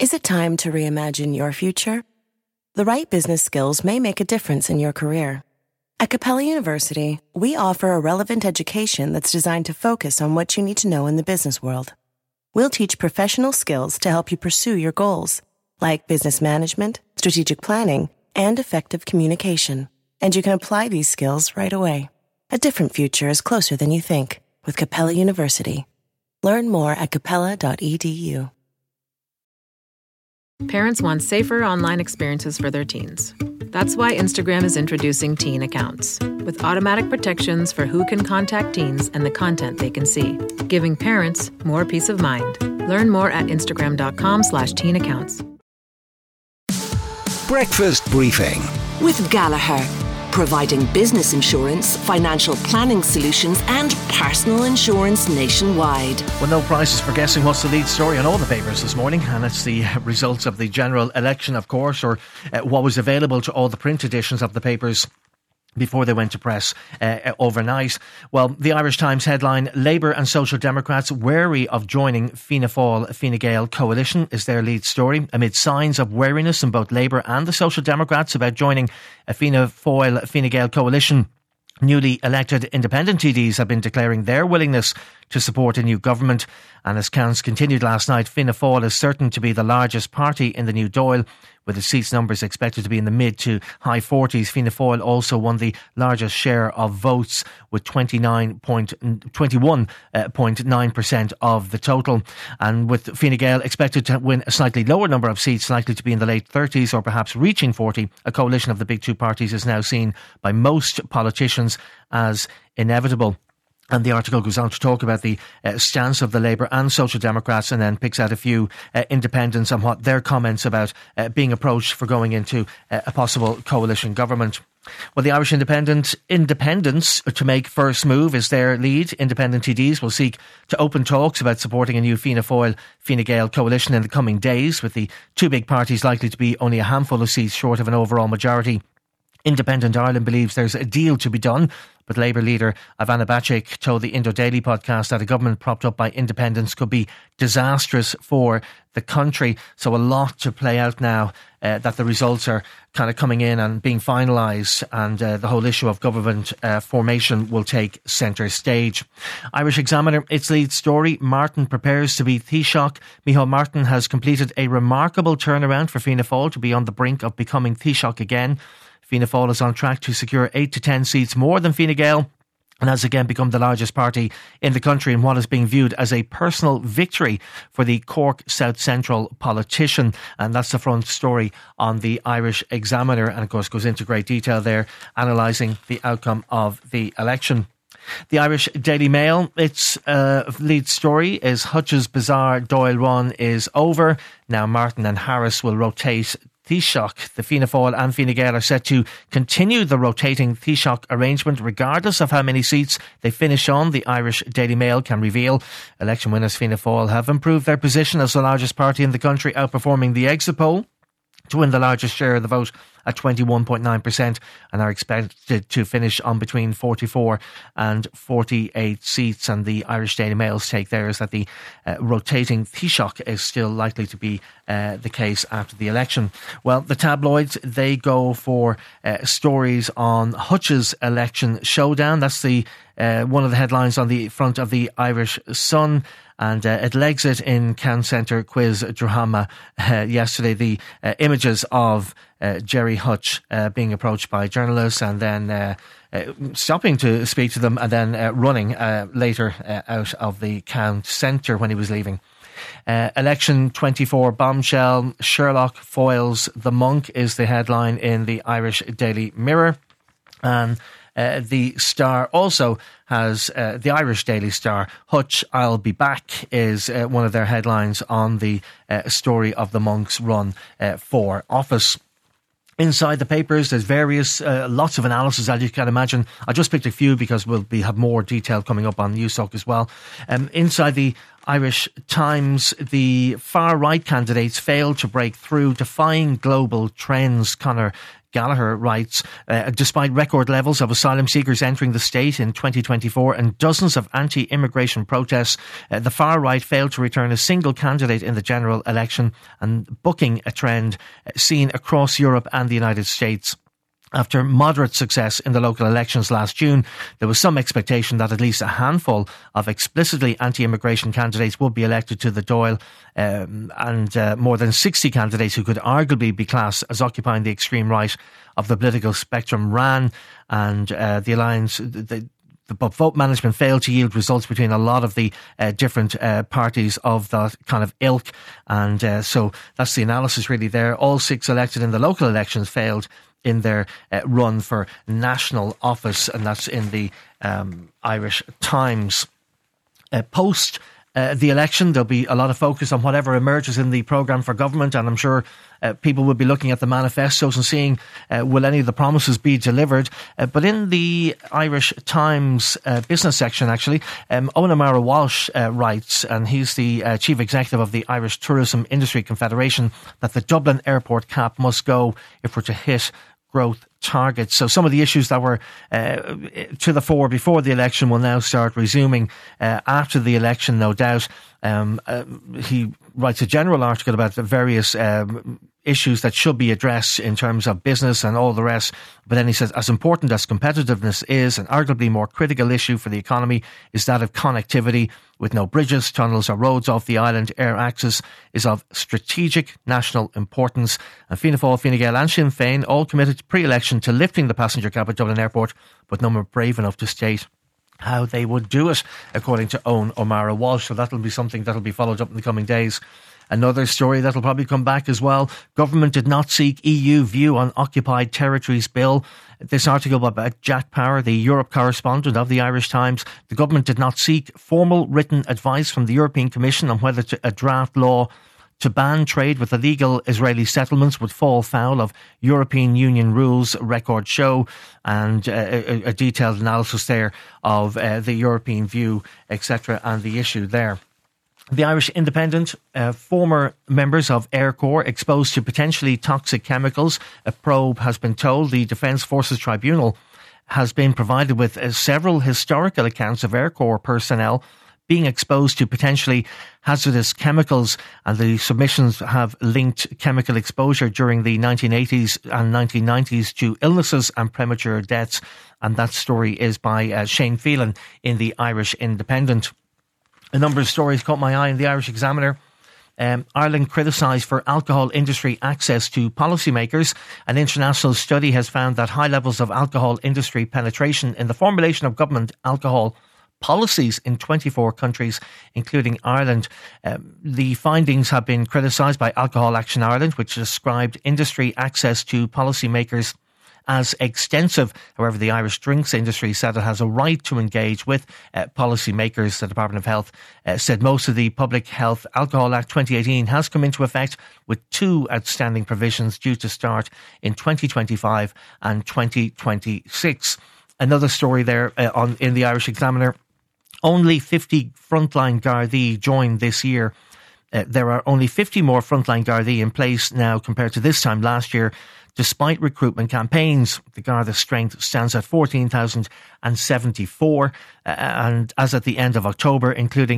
Is it time to reimagine your future? The right business skills may make a difference in your career. At Capella University, we offer a relevant education that's designed to focus on what you need to know in the business world. We'll teach professional skills to help you pursue your goals, like business management, strategic planning, and effective communication. And you can apply these skills right away. A different future is closer than you think with Capella University. Learn more at capella.edu. Parents want safer online experiences for their teens. That's why Instagram is introducing Teen Accounts, with automatic protections for who can contact teens and the content they can see, giving parents more peace of mind. Learn more at instagram.com/teenaccounts. Breakfast Briefing with Gallagher, providing business insurance, financial planning solutions and personal insurance nationwide. Well, no prizes for guessing what's the lead story on all the papers this morning, and it's the results of the general election, of course, or what was available to all the print editions of the papers before they went to press overnight. Well, the Irish Times headline, Labour and Social Democrats wary of joining Fianna Fáil-Fine Gael coalition, is their lead story, amid signs of wariness in both Labour and the Social Democrats about joining a Fianna Fáil-Fine Gael coalition. Newly elected independent TDs have been declaring their willingness to support a new government, and as counts continued last night, Fianna Fáil is certain to be the largest party in the new Dáil, with its seats numbers expected to be in the mid to high 40s. Fianna Fáil also won the largest share of votes with 21.9% of the total, and with Fine Gael expected to win a slightly lower number of seats, likely to be in the late 30s or perhaps reaching 40, a coalition of the big two parties is now seen by most politicians as inevitable. And the article goes on to talk about the stance of the Labour and Social Democrats, and then picks out a few independents and what their comments about being approached for going into a possible coalition government. Well, the Irish Independents to make first move is their lead. Independent TDs will seek to open talks about supporting a new Fianna Fáil-Fine Gael coalition in the coming days, with the two big parties likely to be only a handful of seats short of an overall majority. Independent Ireland believes there's a deal to be done, but Labour leader Ivana Bacik told the Indo Daily podcast that a government propped up by independents could be disastrous for the country. So a lot to play out now, that the results are kind of coming in and being finalised, and the whole issue of government formation will take centre stage. Irish Examiner, its lead story, Martin prepares to be Taoiseach. Micheál Martin has completed a remarkable turnaround for Fianna Fáil to be on the brink of becoming Taoiseach again. Fianna Fáil is on track to secure 8 to 10 seats more than Fine Gael, and has again become the largest party in the country in what is being viewed as a personal victory for the Cork South Central politician. And that's the front story on the Irish Examiner, and of course goes into great detail there, analysing the outcome of the election. The Irish Daily Mail, its lead story is Hutch's bizarre Dáil run is over. Now Martin and Harris will rotate Taoiseach. The Fianna Fáil and Fine Gael are set to continue the rotating Taoiseach arrangement regardless of how many seats they finish on, the Irish Daily Mail can reveal. Election winners Fianna Fáil have improved their position as the largest party in the country, outperforming the exit poll to win the largest share of the vote at 21.9%, and are expected to finish on between 44 and 48 seats. And the Irish Daily Mail's take there is that the rotating Taoiseach is still likely to be the case after the election. Well, the tabloids, they go for stories on Hutch's election showdown. That's the one of the headlines on the front of the Irish Sun. And it legs it in Can Centre quiz drama yesterday. The images of Gerry Hutch being approached by journalists, and then stopping to speak to them, and then running later out of the Can Centre when he was leaving. Election 24 bombshell, Sherlock foils the monk is the headline in the Irish Daily Mirror. And the Star also has the Irish Daily Star, Hutch, I'll be back, is one of their headlines on the story of the monk's run for office. Inside the papers, there's various, lots of analysis, as you can imagine. I just picked a few because we'll have more detail coming up on Newstalk as well. Inside the Irish Times, the far-right candidates failed to break through, defying global trends. Conor Gallagher writes, despite record levels of asylum seekers entering the state in 2024 and dozens of anti-immigration protests, the far-right failed to return a single candidate in the general election, and bucking a trend seen across Europe and the United States. After moderate success in the local elections last June, there was some expectation that at least a handful of explicitly anti-immigration candidates would be elected to the Dáil, and more than 60 candidates who could arguably be classed as occupying the extreme right of the political spectrum ran, and the alliance... But vote management failed to yield results between a lot of the different parties of that kind of ilk. And so that's the analysis really there. All 6 elected in the local elections failed in their run for national office. And that's in the Irish Times. Post the election, there'll be a lot of focus on whatever emerges in the programme for government, and I'm sure people will be looking at the manifestos and seeing will any of the promises be delivered. But in the Irish Times business section, actually, Eoin O'Mara Walsh writes, and he's the chief executive of the Irish Tourism Industry Confederation, that the Dublin airport cap must go if we're to hit growth targets. So some of the issues that were to the fore before the election will now start resuming after the election, no doubt. He writes a general article about the various issues that should be addressed in terms of business and all the rest. But then he says, as important as competitiveness is, an arguably more critical issue for the economy is that of connectivity. With no bridges, tunnels or roads off the island, air access is of strategic national importance. And Fianna Fáil, Fine Gael and Sinn Féin all committed pre-election to lifting the passenger cap at Dublin Airport, but none were brave enough to state how they would do it, according to Eoin O'Mara Walsh. So that'll be something that'll be followed up in the coming days. Another story that'll probably come back as well. Government did not seek EU view on occupied territories bill. This article about Jack Power, the Europe correspondent of the Irish Times. The government did not seek formal written advice from the European Commission on whether a draft law to ban trade with illegal Israeli settlements would fall foul of European Union rules, records show, and a detailed analysis there of the European view, etc., and the issue there. The Irish Independent, former members of Air Corps exposed to potentially toxic chemicals. A probe has been told. The Defence Forces Tribunal has been provided with several historical accounts of Air Corps personnel being exposed to potentially hazardous chemicals, and the submissions have linked chemical exposure during the 1980s and 1990s to illnesses and premature deaths. And that story is by Shane Phelan in the Irish Independent. A number of stories caught my eye in the Irish Examiner. Ireland criticised for alcohol industry access to policymakers. An international study has found that high levels of alcohol industry penetration in the formulation of government alcohol policies in 24 countries, including Ireland. The findings have been criticised by Alcohol Action Ireland, which described industry access to policymakers as extensive. However, the Irish drinks industry said it has a right to engage with policymakers. The Department of Health said most of the Public Health Alcohol Act 2018 has come into effect, with 2 outstanding provisions due to start in 2025 and 2026. Another story there in the Irish Examiner. Only 50 frontline Gardaí joined this year. There are only 50 more frontline Gardaí in place now compared to this time last year, despite recruitment campaigns. The Garda strength stands at 14,074, and as at the end of October, including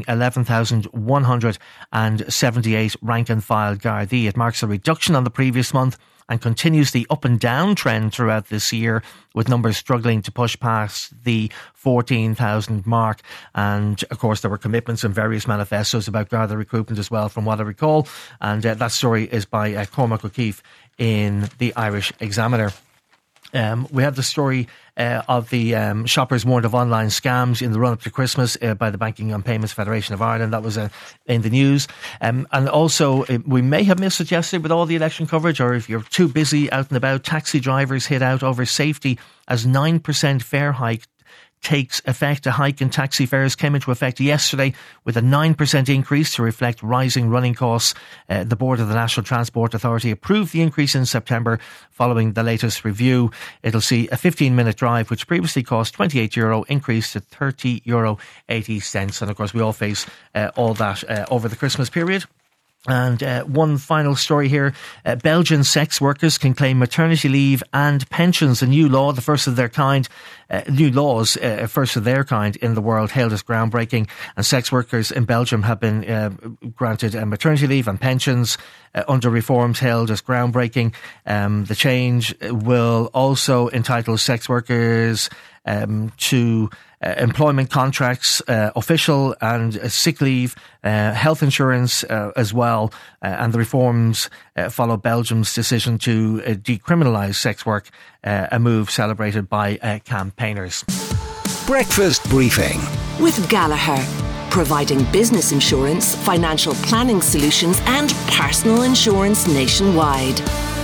11,178 rank and file Gardaí. It marks a reduction on the previous month and continues the up and down trend throughout this year, with numbers struggling to push past the 14,000 mark. And of course, there were commitments in various manifestos about Garda recruitment as well, from what I recall. And that story is by Cormac O'Keefe in the Irish Examiner. We had the story of the shoppers warned of online scams in the run-up to Christmas by the Banking and Payments Federation of Ireland. That was in the news. And also, we may have missed it yesterday with all the election coverage, or if you're too busy out and about, taxi drivers hit out over safety as 9% fare hike takes effect. A hike in taxi fares came into effect yesterday with a 9% increase to reflect rising running costs. The board of the National Transport Authority approved the increase in September following the latest review. It'll see a 15-minute drive, which previously cost €28, increase to €30.80. And of course, we all face all that over the Christmas period. And one final story here. Belgian sex workers can claim maternity leave and pensions. A new law, the first of their kind, first of their kind in the world, hailed as groundbreaking. And sex workers in Belgium have been granted maternity leave and pensions under reforms hailed as groundbreaking. The change will also entitle sex workers to employment contracts, official and sick leave, health insurance as well. And the reforms follow Belgium's decision to decriminalise sex work, a move celebrated by campaigners. Breakfast Briefing With Gallagher, providing business insurance, financial planning solutions and personal insurance nationwide.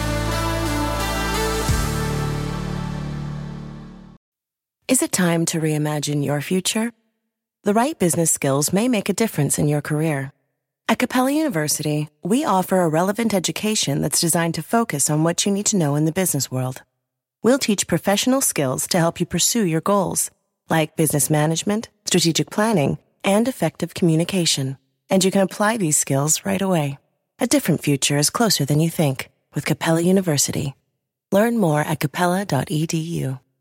Is it time to reimagine your future? The right business skills may make a difference in your career. At Capella University, we offer a relevant education that's designed to focus on what you need to know in the business world. We'll teach professional skills to help you pursue your goals, like business management, strategic planning, and effective communication. And you can apply these skills right away. A different future is closer than you think with Capella University. Learn more at capella.edu.